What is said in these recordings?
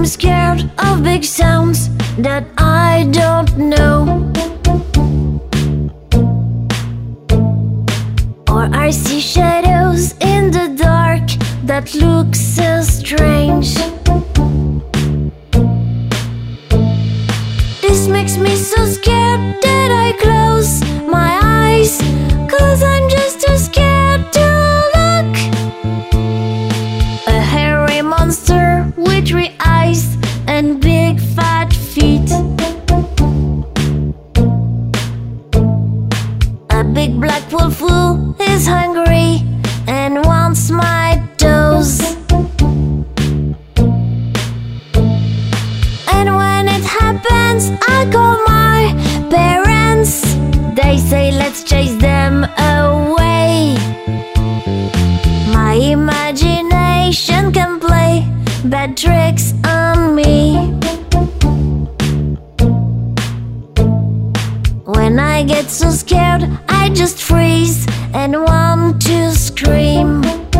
I'm scared of big sounds that I don't know, or I see shadows in the dark that look so strange. This makes me so scared that I close my eyes, 'cause I'm just too scared to look. A hairy monster with 3 eyes and big fat feet. A big black wolf who is hungry and wants my toes. And when it happens, I call my parents. They say let's chase them away. My imagination can play bad tricks on me. When I get so scared, I just freeze and want to scream.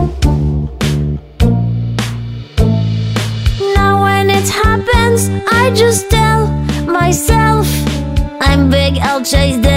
Now when it happens, I just tell myself, I'm big, I'll chase them